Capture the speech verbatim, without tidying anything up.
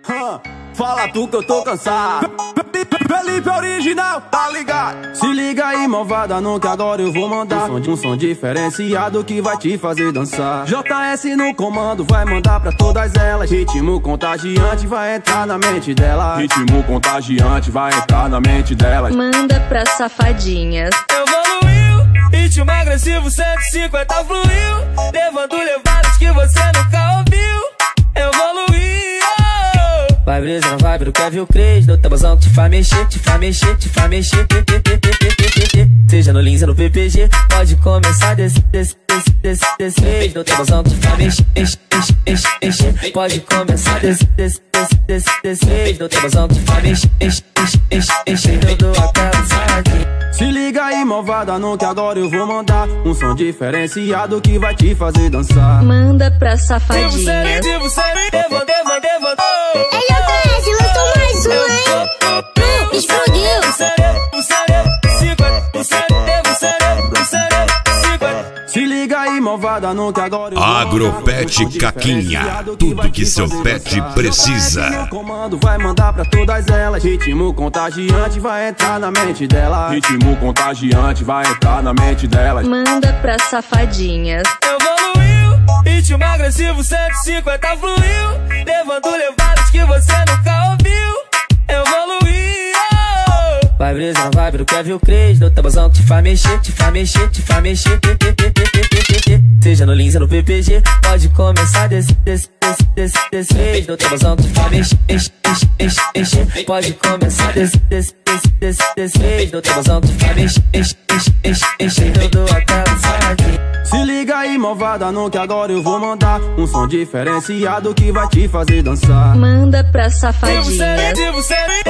Huh, fala tu que eu tô cansado. Felipe original, tá ligado? Se liga aí, malvada, não que agora eu vou mandar um som, um som diferenciado que vai te fazer dançar. J S no comando, vai mandar pra todas elas. Ritmo contagiante vai entrar na mente dela. Ritmo contagiante vai entrar na mente delas. Manda pra safadinhas. Evoluiu, ritmo agressivo cento e cinquenta fluiu, levando levadas que você nunca ouviu. Evoluiu. Vai brisa na vibe do Kevin Cres, no tabuzão que te faz mexer, te faz mexer, te faz mexer. Seja no Lins ou no P P G, pode começar desse, desse, desse, desse, desse vez. No tabuzão que te faz mexer, enche, enche, enche, enche. Pode começar desse, desse, desse, desse, desse vez. No tabuzão que te faz mexer, enche, enche, enche, enche. Eu dou aquela saladinha. Se liga aí, malvada, não que agora eu vou mandar um som diferenciado que vai te fazer dançar. Manda pra safadinhas. Devo ser, devo, devo, devo. Ele é o Cres, lançou mais um, hein? Explodiu. Se liga aí, malvada, não que agora eu vou Agropet Caquinha, tudo que seu pet precisa. No comando vai mandar pra todas elas. Ritmo contagiante vai entrar na mente dela. Ritmo contagiante vai entrar na mente delas. Manda pra safadinhas. Evoluiu, ritmo agressivo cento e cinquenta fluiu, levando levadas que você nunca ouviu. Evoluiu. Vai brisa na vibe do Kevin Cres, no tabuzão que te faz mexer, te faz mexer, te faz mexer. Seja no Lins ou no P P G, pode começar desse, desse, desse, desse, desse vez. No tabuzão que te faz mexer, enche, enche, enche, enche. Pode começar desse, desse, desse, desse, desse vez. No tabuzão que te faz mexer, enche, enche, enche, enche. Eu dou aquela saladinha. Se liga aí, malvada, não que agora eu vou mandar um som diferenciado que vai te fazer dançar. Manda pra safadinhas. Devo ser, devo ser.